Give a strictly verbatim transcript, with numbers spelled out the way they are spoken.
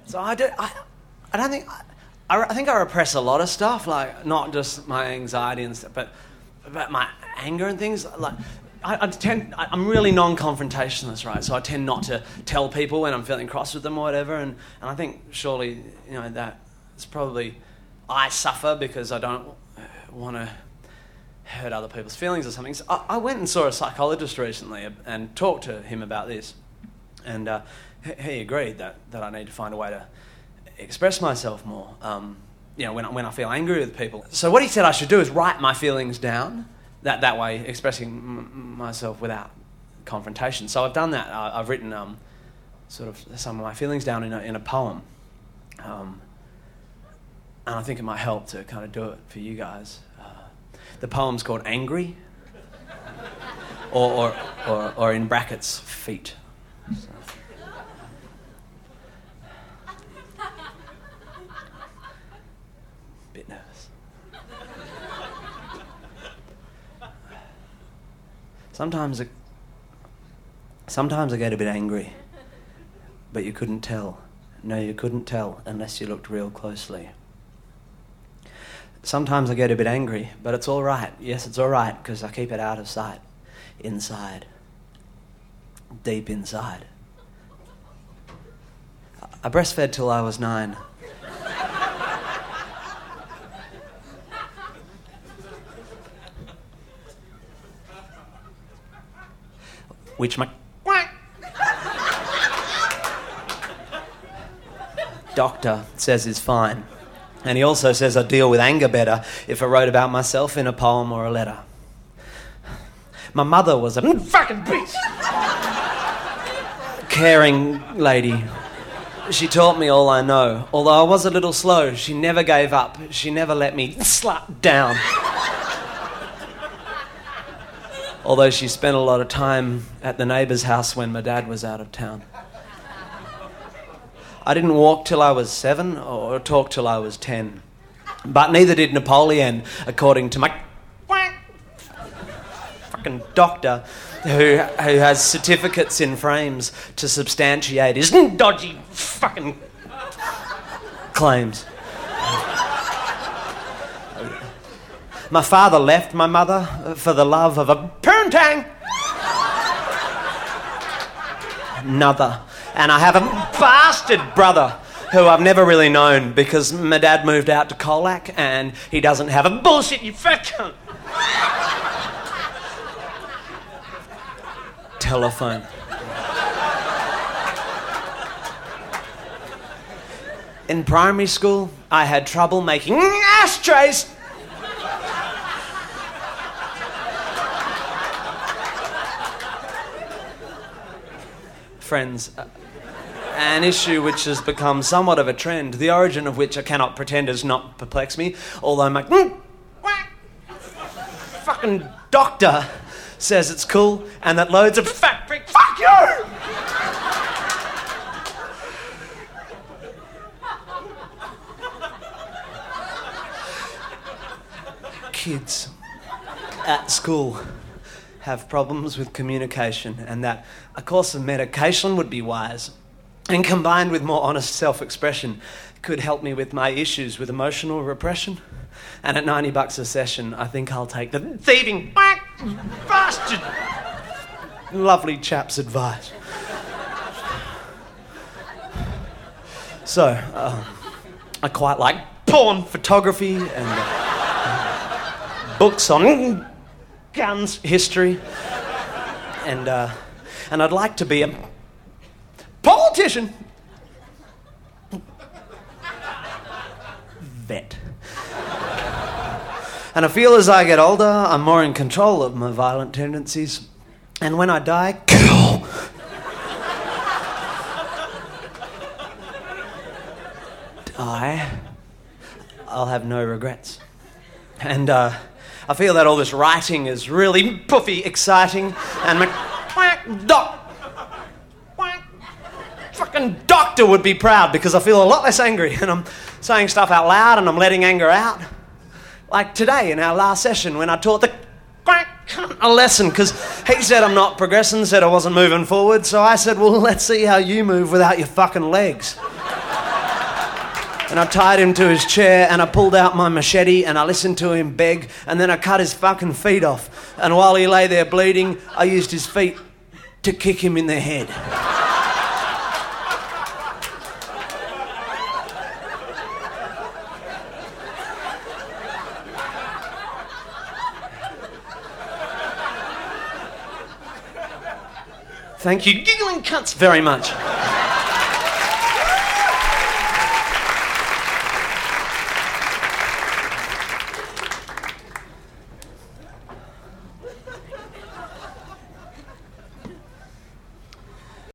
So I do. I, I don't think. I, I think I repress a lot of stuff, like not just my anxiety and stuff, but about my anger and things. Like I, I tend. I, I'm really non-confrontationalist, right? So I tend not to tell people when I'm feeling cross with them or whatever. And, and I think surely, you know, that it's probably I suffer because I don't want to hurt other people's feelings or something. So I, I went and saw a psychologist recently and talked to him about this, and uh, he agreed that, that I need to find a way to express myself more, um, you know, when I, when I feel angry with people. So what he said I should do is write my feelings down, that that way expressing m- myself without confrontation. So I've done that. I, I've written um, sort of some of my feelings down in a, in a poem, um, and I think it might help to kind of do it for you guys. The poem's called Angry, or, or, or, or in brackets, Feet. So. Bit nervous. Sometimes, it, sometimes I get a bit angry, but you couldn't tell. No, you couldn't tell unless you looked real closely. Sometimes I get a bit angry, but it's all right. Yes, it's all right, because I keep it out of sight. Inside. Deep inside. I breastfed till I was nine. Which my doctor says is fine. And he also says I deal with anger better if I wrote about myself in a poem or a letter. My mother was a fucking bitch. Caring lady. She taught me all I know. Although I was a little slow, she never gave up. She never let me slap down. Although she spent a lot of time at the neighbour's house when my dad was out of town. I didn't walk till I was seven or talk till I was ten. But neither did Napoleon, according to my fucking doctor, who who has certificates in frames to substantiate his dodgy fucking claims. My father left my mother for the love of a poontang. Another. And I have a bastard brother who I've never really known because my dad moved out to Colac and he doesn't have a bullshit, you fat cunt. Telephone. In primary school, I had trouble making ashtrays. Friends, uh, an issue which has become somewhat of a trend, the origin of which I cannot pretend does not perplex me, although my fucking doctor says it's cool and that loads of fat prick, fuck you! Kids at school have problems with communication and that a course of medication would be wise and combined with more honest self-expression could help me with my issues with emotional repression. And at ninety bucks a session, I think I'll take the thieving bastard lovely chap's advice. So, um, I quite like porn photography and uh, books on guns history, and uh, and I'd like to be a politician. Vet. And I feel as I get older, I'm more in control of my violent tendencies. And when I die, kill. Die, I'll have no regrets. And uh, I feel that all this writing is really puffy, exciting, and my doc, fucking doctor would be proud because I feel a lot less angry and I'm saying stuff out loud and I'm letting anger out. Like today in our last session when I taught the a lesson because he said I'm not progressing, said I wasn't moving forward, so I said, well, let's see how you move without your fucking legs. and I tied him to his chair, and I pulled out my machete, and I listened to him beg, and then I cut his fucking feet off. And while he lay there bleeding, I used his feet to kick him in the head. Thank you, giggling cunts, very much.